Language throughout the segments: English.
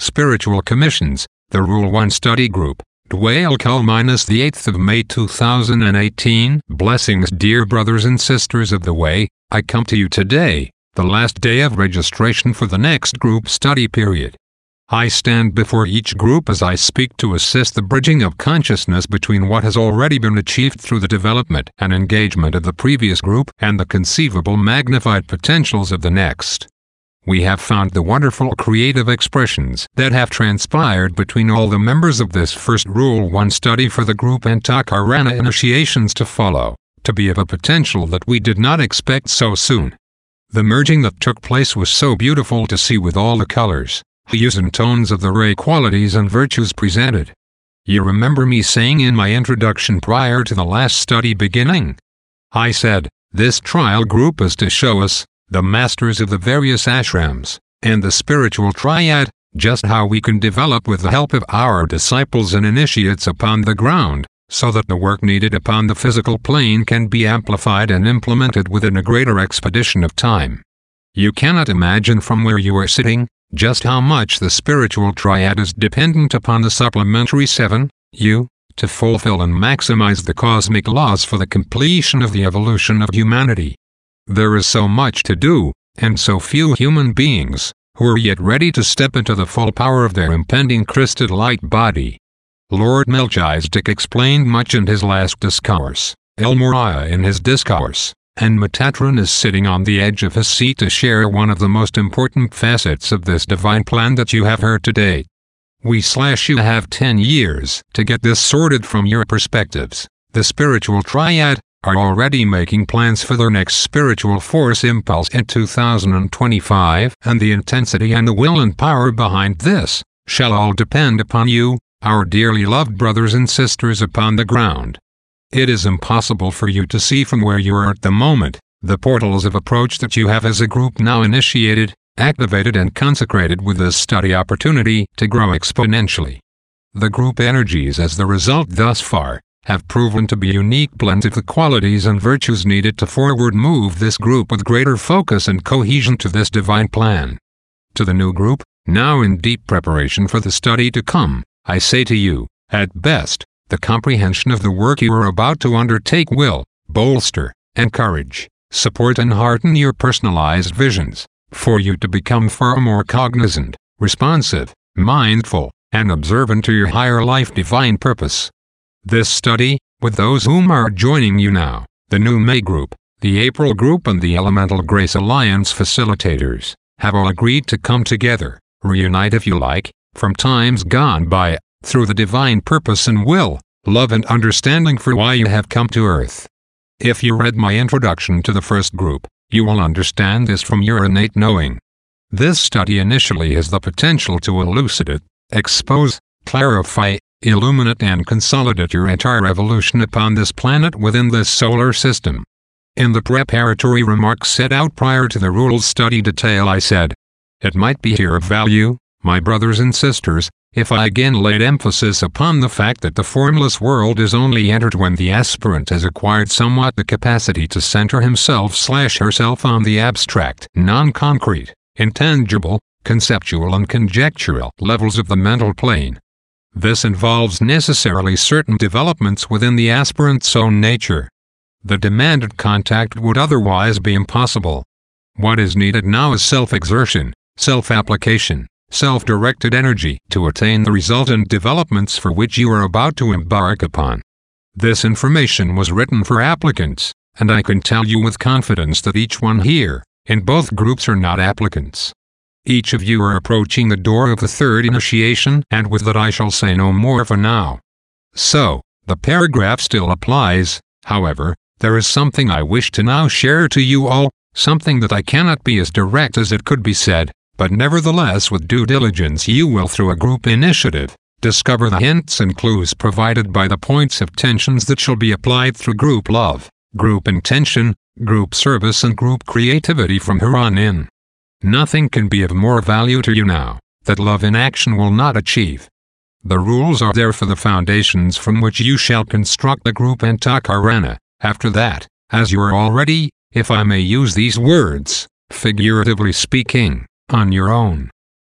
Spiritual Commissions, the Rule 1 Study Group, Dwayne Call the 8th of May 2018. Blessings, dear brothers and sisters of the way. I come to you today, the last day of registration for the next group study period. I stand before each group as I speak to assist the bridging of consciousness between what has already been achieved through the development and engagement of the previous group and the conceivable magnified potentials of the next. We have found the wonderful creative expressions that have transpired between all the members of this first Rule 1 study for the group Antakarana initiations to follow, to be of a potential that we did not expect so soon. The merging that took place was so beautiful to see, with all the colors, hues and tones of the ray qualities and virtues presented. You remember me saying in my introduction prior to the last study beginning? I said, this trial group is to show us, the masters of the various ashrams, and the spiritual triad, just how we can develop with the help of our disciples and initiates upon the ground, so that the work needed upon the physical plane can be amplified and implemented within a greater expedition of time. You cannot imagine from where you are sitting, just how much the spiritual triad is dependent upon the supplementary 7, you, to fulfill and maximize the cosmic laws for the completion of the evolution of humanity. There is so much to do, and so few human beings, who are yet ready to step into the full power of their impending crystal light body. Lord Melchizedek explained much in his last discourse, El Morya in his discourse, and Metatron is sitting on the edge of his seat to share one of the most important facets of this divine plan that you have heard today. You have 10 years to get this sorted from your perspectives. The spiritual triad are already making plans for their next spiritual force impulse in 2025, and the intensity and the will and power behind this shall all depend upon you, our dearly loved brothers and sisters upon the ground. It is impossible for you to see from where you are at the moment, the portals of approach that you have as a group now initiated, activated and consecrated with this study opportunity to grow exponentially. The group energies as the result thus far have proven to be unique blends of the qualities and virtues needed to forward move this group with greater focus and cohesion to this divine plan. To the new group, now in deep preparation for the study to come, I say to you, at best, the comprehension of the work you are about to undertake will bolster, encourage, support and hearten your personalized visions, for you to become far more cognizant, responsive, mindful, and observant to your higher life divine purpose. This study, with those whom are joining you now, the new May group, the April group and the Elemental Grace Alliance facilitators, have all agreed to come together, reunite if you like, from times gone by, through the divine purpose and will, love and understanding for why you have come to Earth. If you read my introduction to the first group, you will understand this from your innate knowing. This study initially has the potential to elucidate, expose, clarify, illuminate and consolidate your entire evolution upon this planet within this solar system. In the preparatory remarks set out prior to the rules study detail I said, it might be here of value, my brothers and sisters, if I again laid emphasis upon the fact that the formless world is only entered when the aspirant has acquired somewhat the capacity to center himself/herself on the abstract, non-concrete, intangible, conceptual and conjectural levels of the mental plane. This involves necessarily certain developments within the aspirant's own nature. The demanded contact would otherwise be impossible. What is needed now is self-exertion, self-application, self-directed energy to attain the resultant developments for which you are about to embark upon. This information was written for applicants, and I can tell you with confidence that each one here, in both groups are not applicants. Each of you are approaching the door of the third initiation, and with that I shall say no more for now. So, the paragraph still applies, however, there is something I wish to now share to you all, something that I cannot be as direct as it could be said, but nevertheless with due diligence you will through a group initiative, discover the hints and clues provided by the points of tensions that shall be applied through group love, group intention, group service and group creativity from here on in. Nothing can be of more value to you now, that love in action will not achieve. The rules are there for the foundations from which you shall construct the group Antakarana. After that, as you are already, if I may use these words, figuratively speaking, on your own.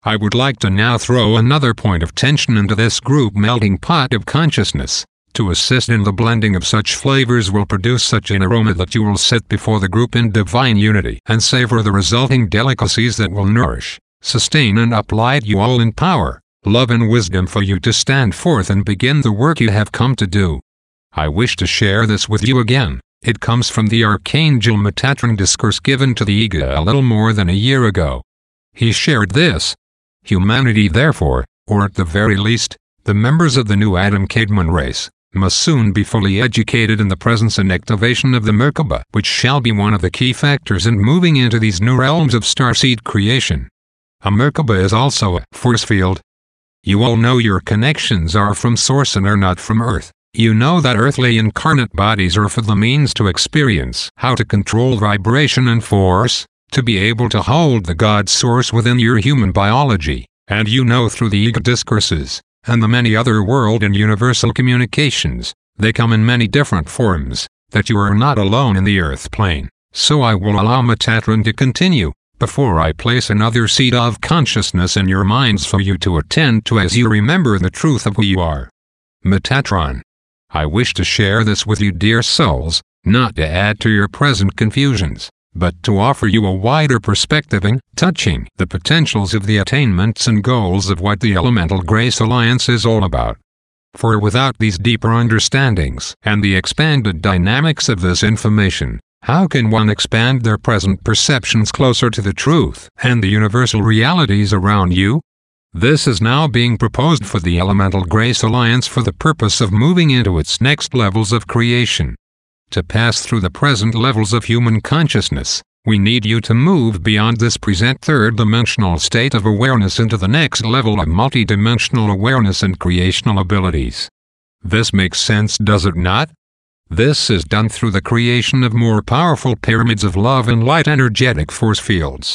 I would like to now throw another point of tension into this group melting pot of consciousness. To assist in the blending of such flavors will produce such an aroma that you will sit before the group in divine unity and savor the resulting delicacies that will nourish, sustain and uplight you all in power, love and wisdom for you to stand forth and begin the work you have come to do. I wish to share this with you again. It comes from the Archangel Metatron discourse given to the Ego a little more than a year ago. He shared this: humanity therefore, or at the very least, the members of the new Adam Caedmon race, must soon be fully educated in the presence and activation of the Merkaba, which shall be one of the key factors in moving into these new realms of starseed creation. A Merkaba is also a force field. You all know your connections are from Source and are not from Earth. You know that earthly incarnate bodies are for the means to experience how to control vibration and force, to be able to hold the God Source within your human biology, and you know through the ego discourses, and the many other world and universal communications, they come in many different forms, that you are not alone in the earth plane. So I will allow Metatron to continue, before I place another seed of consciousness in your minds for you to attend to as you remember the truth of who you are. Metatron. I wish to share this with you, dear souls, not to add to your present confusions, but to offer you a wider perspective in touching the potentials of the attainments and goals of what the Elemental Grace Alliance is all about. For without these deeper understandings and the expanded dynamics of this information, how can one expand their present perceptions closer to the truth and the universal realities around you? This is now being proposed for the Elemental Grace Alliance for the purpose of moving into its next levels of creation. To pass through the present levels of human consciousness, we need you to move beyond this present third-dimensional state of awareness into the next level of multidimensional awareness and creational abilities. This makes sense, does it not? This is done through the creation of more powerful pyramids of love and light energetic force fields.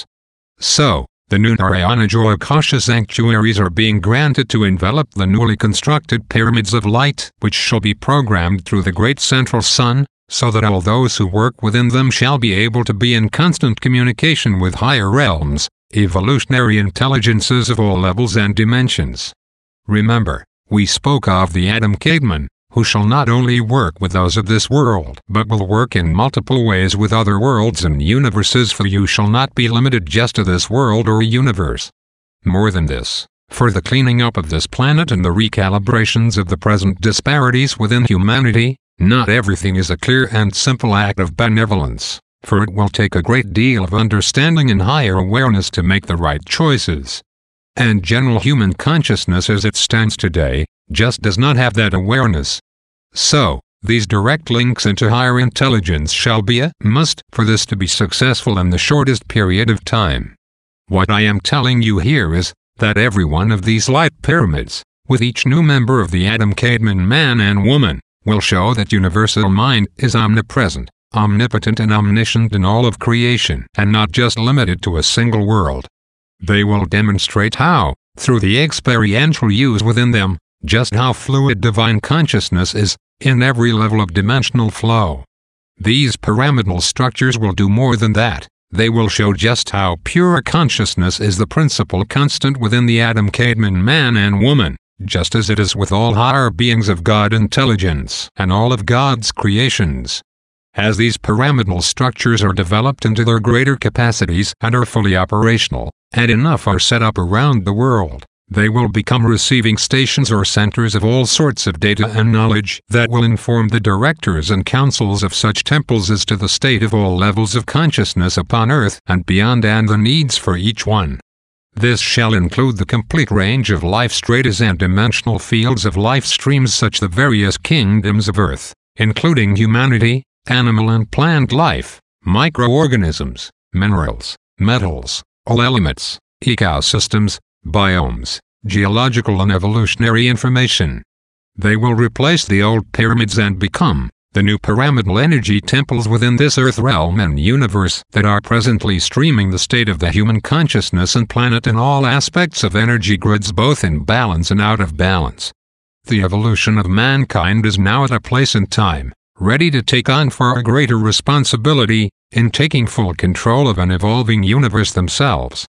So, the new Narayana Joy Akasha sanctuaries are being granted to envelop the newly constructed pyramids of light, which shall be programmed through the great central sun, so that all those who work within them shall be able to be in constant communication with higher realms, evolutionary intelligences of all levels and dimensions. Remember, we spoke of the Adam Caedmon, who shall not only work with those of this world, but will work in multiple ways with other worlds and universes, for you shall not be limited just to this world or universe. More than this, for the cleaning up of this planet and the recalibrations of the present disparities within humanity, not everything is a clear and simple act of benevolence, for it will take a great deal of understanding and higher awareness to make the right choices. And general human consciousness as it stands today, just does not have that awareness. So, these direct links into higher intelligence shall be a must for this to be successful in the shortest period of time. What I am telling you here is, that every one of these light pyramids, with each new member of the Adam Caedmon man and woman, will show that universal mind is omnipresent, omnipotent and omniscient in all of creation, and not just limited to a single world. They will demonstrate how, through the experiential use within them, just how fluid divine consciousness is, in every level of dimensional flow. These pyramidal structures will do more than that. They will show just how pure consciousness is the principal constant within the Adam Caedmon man and woman, just as it is with all higher beings of God intelligence and all of God's creations. As these pyramidal structures are developed into their greater capacities and are fully operational, and enough are set up around the world, they will become receiving stations or centers of all sorts of data and knowledge that will inform the directors and councils of such temples as to the state of all levels of consciousness upon earth and beyond and the needs for each one. This shall include the complete range of life stratas and dimensional fields of life streams such the various kingdoms of earth, including humanity, animal and plant life, microorganisms, minerals, metals, all elements, ecosystems, biomes, geological and evolutionary information. They will replace the old pyramids and become the new pyramidal energy temples within this earth realm and universe that are presently streaming the state of the human consciousness and planet in all aspects of energy grids both in balance and out of balance. The evolution of mankind is now at a place in time, ready to take on far greater responsibility, in taking full control of an evolving universe themselves.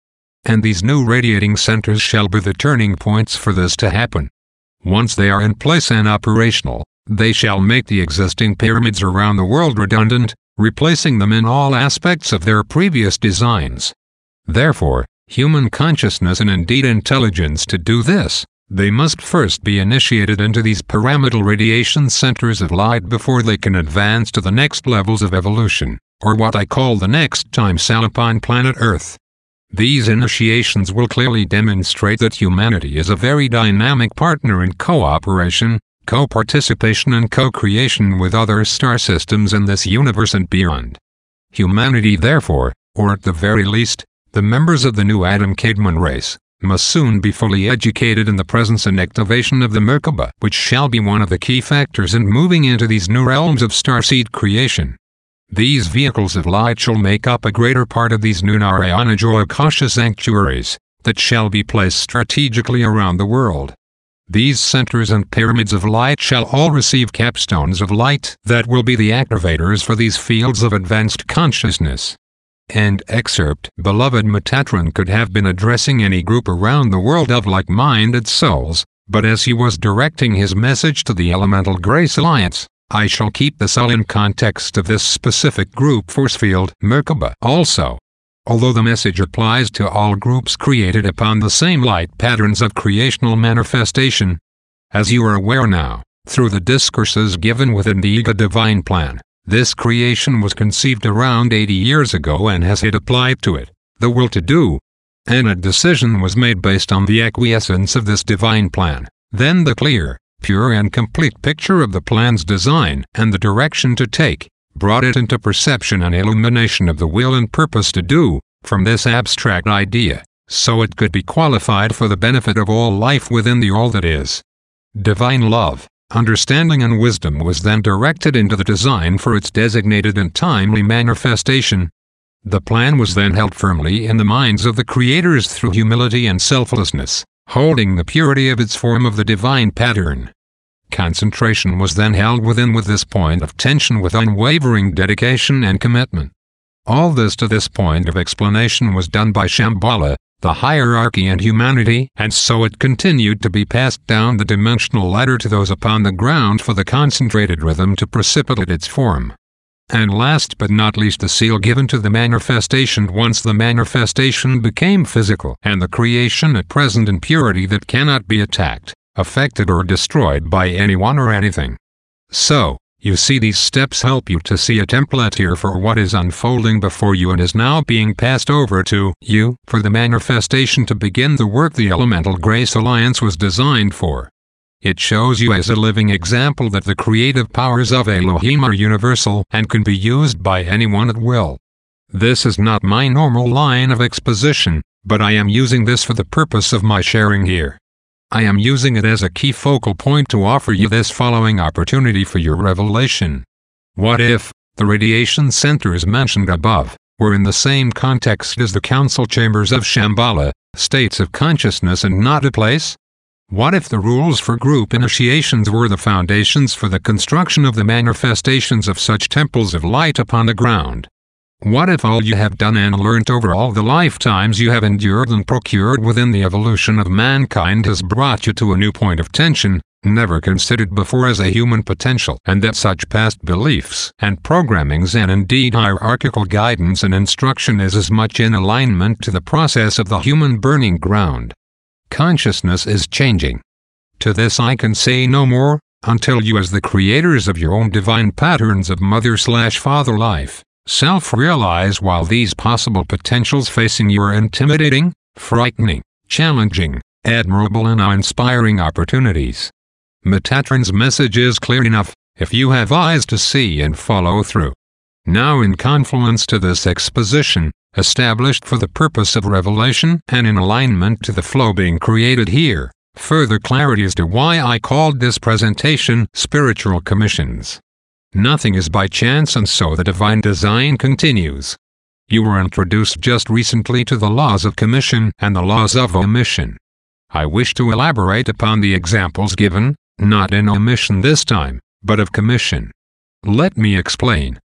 And these new radiating centers shall be the turning points for this to happen. Once they are in place and operational, they shall make the existing pyramids around the world redundant, replacing them in all aspects of their previous designs. Therefore, human consciousness and indeed intelligence to do this, they must first be initiated into these pyramidal radiation centers of light before they can advance to the next levels of evolution, or what I call the next time cell upon planet Earth. These initiations will clearly demonstrate that humanity is a very dynamic partner in cooperation, co-participation and co-creation with other star systems in this universe and beyond. Humanity therefore, or at the very least, the members of the new Adam Caedmon race, must soon be fully educated in the presence and activation of the Merkaba, which shall be one of the key factors in moving into these new realms of starseed creation. These vehicles of light shall make up a greater part of these new Narayana Joyakasha sanctuaries, that shall be placed strategically around the world. These centers and pyramids of light shall all receive capstones of light that will be the activators for these fields of advanced consciousness. End excerpt. Beloved Metatron could have been addressing any group around the world of like-minded souls, but as he was directing his message to the Elemental Grace Alliance, I shall keep this all in context of this specific group force field, Merkaba, also. Although the message applies to all groups created upon the same light patterns of creational manifestation. As you are aware now, through the discourses given within the Ego Divine Plan, this creation was conceived around 80 years ago and has it applied to it, the will to do, and a decision was made based on the acquiescence of this divine plan. Then the clear, pure and complete picture of the plan's design and the direction to take, brought it into perception and illumination of the will and purpose to do, from this abstract idea, so it could be qualified for the benefit of all life within the all that is. Divine love, understanding and wisdom was then directed into the design for its designated and timely manifestation. The plan was then held firmly in the minds of the creators through humility and selflessness, holding the purity of its form of the divine pattern. Concentration was then held within with this point of tension with unwavering dedication and commitment. All this to this point of explanation was done by Shambhala, the hierarchy and humanity, and so it continued to be passed down the dimensional ladder to those upon the ground for the concentrated rhythm to precipitate its form. And last but not least the seal given to the manifestation once the manifestation became physical and the creation at present in purity that cannot be attacked, affected or destroyed by anyone or anything. So, you see, these steps help you to see a template here for what is unfolding before you and is now being passed over to you for the manifestation to begin the work the Elemental Grace Alliance was designed for. It shows you as a living example that the creative powers of Elohim are universal and can be used by anyone at will. This is not my normal line of exposition, but I am using this for the purpose of my sharing here. I am using it as a key focal point to offer you this following opportunity for your revelation. What if the radiation centers mentioned above were in the same context as the council chambers of Shambhala, states of consciousness, and not a place? What if the rules for group initiations were the foundations for the construction of the manifestations of such temples of light upon the ground? What if all you have done and learnt over all the lifetimes you have endured and procured within the evolution of mankind has brought you to a new point of tension, never considered before as a human potential, and that such past beliefs and programmings and indeed hierarchical guidance and instruction is as much in alignment to the process of the human burning ground? Consciousness is changing. To this I can say no more, until you as the creators of your own divine patterns of mother/father life, self-realize while these possible potentials facing you are intimidating, frightening, challenging, admirable and awe-inspiring opportunities. Metatron's message is clear enough, if you have eyes to see and follow through. Now in confluence to this exposition, established for the purpose of revelation and in alignment to the flow being created here, further clarity as to why I called this presentation Spiritual Commissions. Nothing is by chance, and so the divine design continues. You were introduced just recently to the laws of commission and the laws of omission. I wish to elaborate upon the examples given, not in omission this time, but of commission. Let me explain.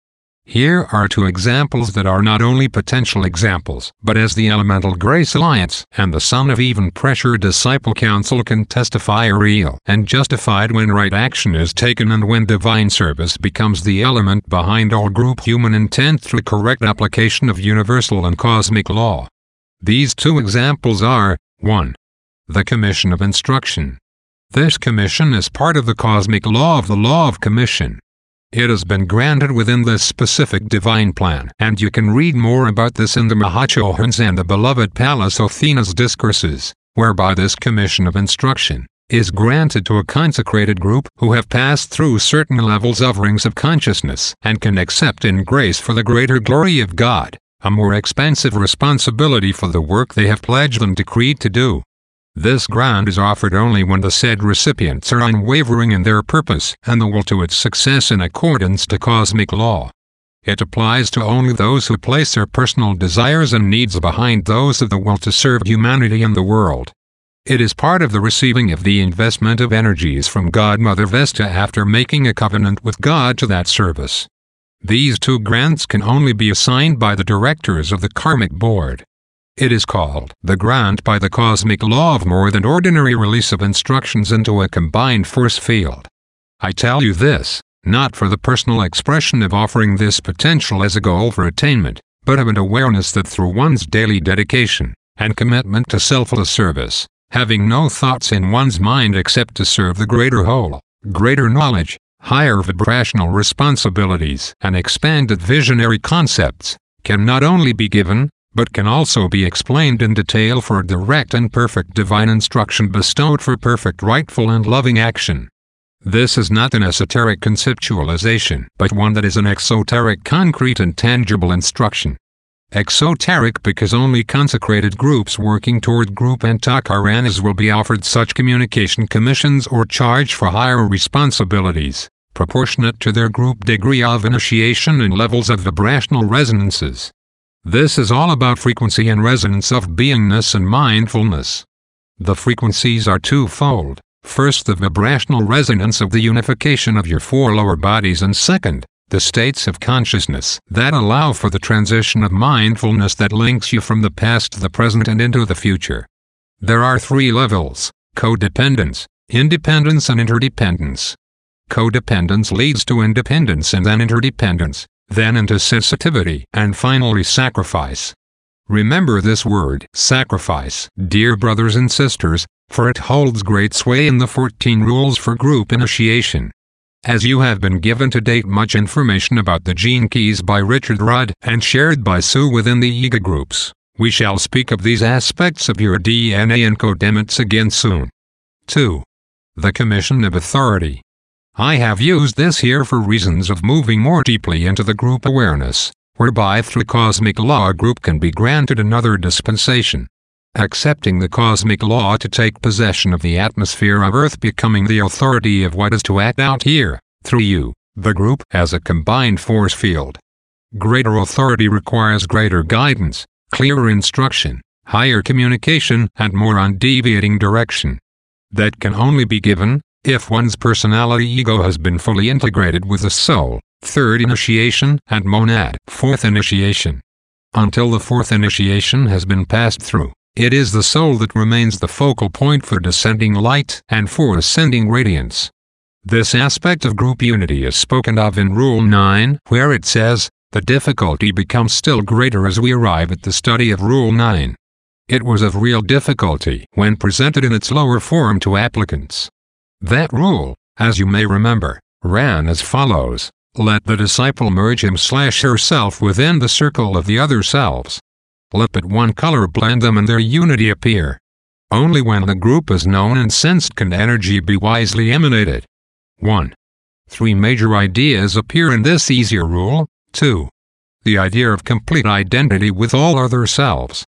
Here are two examples that are not only potential examples, but as the Elemental Grace Alliance and the Son of Even Pressure Disciple Council can testify are real and justified when right action is taken and when divine service becomes the element behind all group human intent through correct application of universal and cosmic law. These two examples are, 1. The Commission of Instruction. This commission is part of the cosmic law of the Law of Commission. It has been granted within this specific divine plan, and you can read more about this in the Mahachohans and the beloved Pallas Athena's discourses, whereby this commission of instruction is granted to a consecrated group who have passed through certain levels of rings of consciousness and can accept in grace for the greater glory of God a more expansive responsibility for the work they have pledged and decreed to do. This grant is offered only when the said recipients are unwavering in their purpose and the will to its success in accordance to cosmic law. It applies to only those who place their personal desires and needs behind those of the will to serve humanity and the world. It is part of the receiving of the investment of energies from Godmother Vesta after making a covenant with God to that service. These two grants can only be assigned by the directors of the Karmic Board. It is called the grant by the cosmic law of more than ordinary release of instructions into a combined force field. I tell you this, not for the personal expression of offering this potential as a goal for attainment, but of an awareness that through one's daily dedication and commitment to selfless service, having no thoughts in one's mind except to serve the greater whole, greater knowledge, higher vibrational responsibilities, and expanded visionary concepts, can not only be given, but can also be explained in detail for direct and perfect divine instruction bestowed for perfect rightful and loving action. This is not an esoteric conceptualization, but one that is an exoteric concrete and tangible instruction. Exoteric because only consecrated groups working toward group antakaranas will be offered such communication commissions or charge for higher responsibilities, proportionate to their group degree of initiation and levels of vibrational resonances. This is all about frequency and resonance of beingness and mindfulness. The frequencies are twofold. First, the vibrational resonance of the unification of your four lower bodies, and second, the states of consciousness that allow for the transition of mindfulness that links you from the past to the present and into the future. There are three levels: codependence, independence and interdependence. Codependence leads to independence and then interdependence, then into sensitivity, and finally sacrifice. Remember this word, sacrifice, dear brothers and sisters, for it holds great sway in the 14 rules for group initiation. As you have been given to date much information about the gene keys by Richard Rudd and shared by Sue within the Ega groups, we shall speak of these aspects of your DNA encodements again soon. 2. The Commission of Authority. I have used this here for reasons of moving more deeply into the group awareness, whereby through cosmic law a group can be granted another dispensation. Accepting the cosmic law to take possession of the atmosphere of Earth, becoming the authority of what is to act out here, through you, the group, as a combined force field. Greater authority requires greater guidance, clearer instruction, higher communication, and more undeviating direction. That can only be given if one's personality ego has been fully integrated with the soul, third initiation, and monad, fourth initiation. Until the fourth initiation has been passed through, it is the soul that remains the focal point for descending light and for ascending radiance. This aspect of group unity is spoken of in Rule 9, where it says, the difficulty becomes still greater as we arrive at the study of Rule 9. It was of real difficulty when presented in its lower form to applicants. That rule, as you may remember, ran as follows: let the disciple merge him/herself within the circle of the other selves. Let but one color blend them and their unity appear. Only when the group is known and sensed can energy be wisely emanated. 1. 3 major ideas appear in this easier rule. 2. The idea of complete identity with all other selves.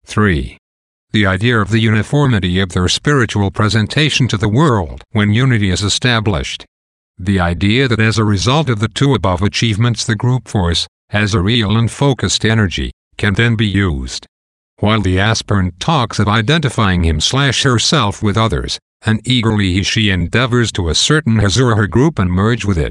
3. The idea of the uniformity of their spiritual presentation to the world when unity is established. The idea that as a result of the two above achievements the group force, as a real and focused energy, can then be used. While the aspirant talks of identifying him/herself with others, and eagerly he/she endeavors to ascertain his or her group and merge with it.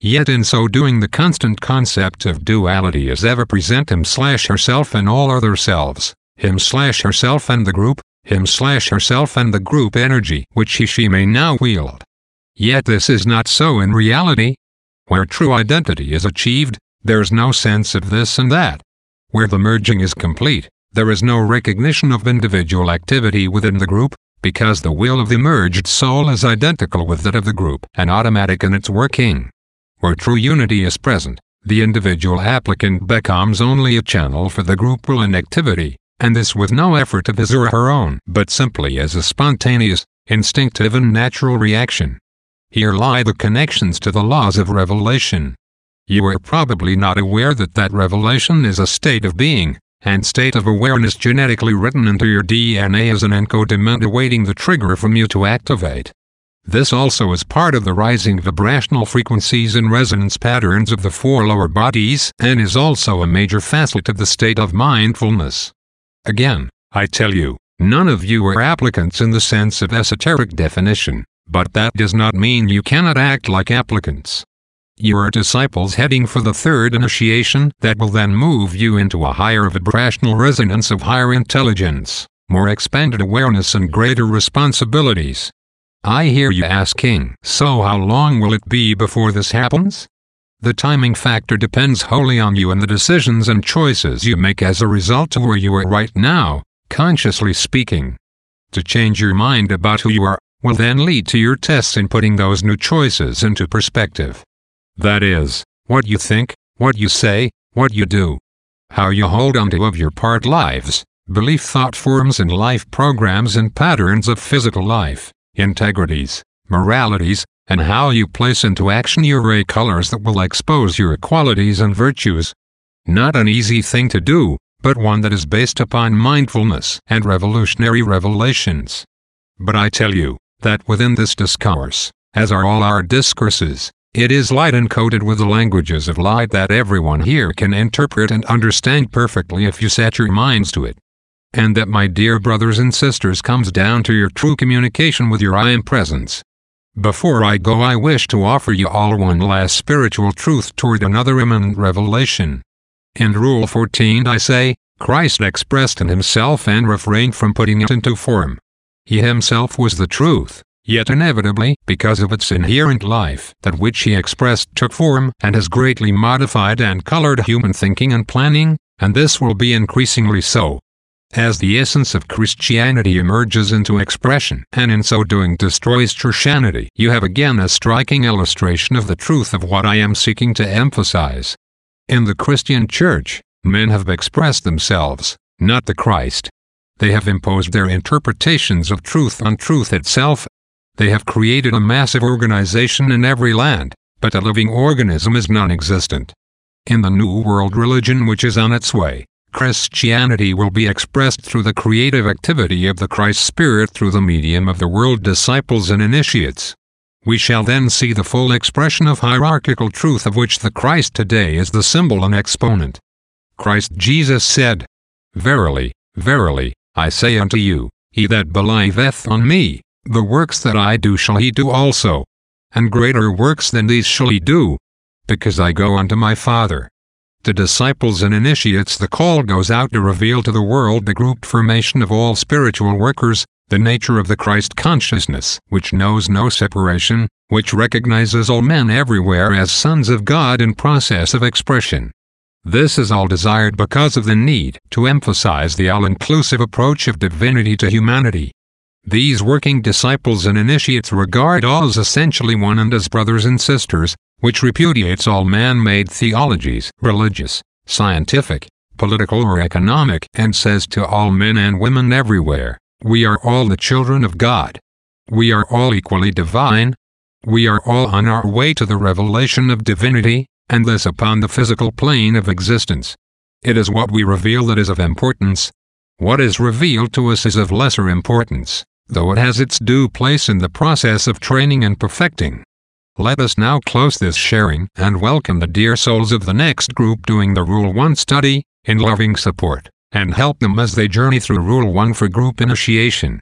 Yet in so doing the constant concept of duality is ever present him/herself and all other selves, him/herself and the group, him/herself and the group energy which he/she may now wield. Yet this is not so in reality. Where true identity is achieved, there's no sense of this and that. Where the merging is complete, there is no recognition of individual activity within the group, because the will of the merged soul is identical with that of the group and automatic in its working. Where true unity is present, the individual applicant becomes only a channel for the group will and activity, and this with no effort of his or her own, but simply as a spontaneous, instinctive and natural reaction. Here lie the connections to the laws of revelation. You are probably not aware that revelation is a state of being, and state of awareness genetically written into your DNA as an encodement awaiting the trigger from you to activate. This also is part of the rising vibrational frequencies and resonance patterns of the four lower bodies and is also a major facet of the state of mindfulness. Again, I tell you, none of you are applicants in the sense of esoteric definition, but that does not mean you cannot act like applicants. You are disciples heading for the third initiation that will then move you into a higher vibrational resonance of higher intelligence, more expanded awareness and greater responsibilities. I hear you asking, so how long will it be before this happens? The timing factor depends wholly on you and the decisions and choices you make as a result of where you are right now, consciously speaking. To change your mind about who you are, will then lead to your tests in putting those new choices into perspective. That is, what you think, what you say, what you do. How you hold on to of your part lives, belief thought forms and life programs and patterns of physical life, integrities, moralities, and how you place into action your ray colors that will expose your qualities and virtues. Not an easy thing to do, but one that is based upon mindfulness and revolutionary revelations. But I tell you, that within this discourse, as are all our discourses, it is light encoded with the languages of light that everyone here can interpret and understand perfectly if you set your minds to it. And that, my dear brothers and sisters, comes down to your true communication with your I Am Presence. Before I go, I wish to offer you all one last spiritual truth toward another imminent revelation. In Rule 14 I say, Christ expressed in himself and refrained from putting it into form. He himself was the truth, yet inevitably, because of its inherent life, that which he expressed took form and has greatly modified and colored human thinking and planning, and this will be increasingly so. As the essence of Christianity emerges into expression, and in so doing destroys churchianity, you have again a striking illustration of the truth of what I am seeking to emphasize. In the Christian Church, men have expressed themselves, not the Christ. They have imposed their interpretations of truth on truth itself. They have created a massive organization in every land, but a living organism is non-existent. In the New World religion which is on its way, Christianity will be expressed through the creative activity of the Christ Spirit through the medium of the world disciples and initiates. We shall then see the full expression of hierarchical truth of which the Christ today is the symbol and exponent. Christ Jesus said, Verily, verily, I say unto you, he that believeth on me, the works that I do shall he do also. And greater works than these shall he do, because I go unto my Father. To disciples and initiates the call goes out to reveal to the world the grouped formation of all spiritual workers, the nature of the Christ consciousness, which knows no separation, which recognizes all men everywhere as sons of God in process of expression. This is all desired because of the need to emphasize the all-inclusive approach of divinity to humanity. These working disciples and initiates regard all as essentially one and as brothers and sisters, which repudiates all man-made theologies, religious, scientific, political or economic, and says to all men and women everywhere, we are all the children of God. We are all equally divine. We are all on our way to the revelation of divinity, and this upon the physical plane of existence. It is what we reveal that is of importance. What is revealed to us is of lesser importance, though it has its due place in the process of training and perfecting. Let us now close this sharing and welcome the dear souls of the next group doing the Rule 1 study, in loving support, and help them as they journey through Rule 1 for group initiation.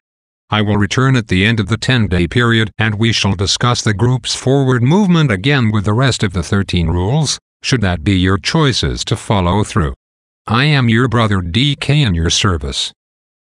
I will return at the end of the 10-day period and we shall discuss the group's forward movement again with the rest of the 13 rules, should that be your choices to follow through. I am your brother DK in your service.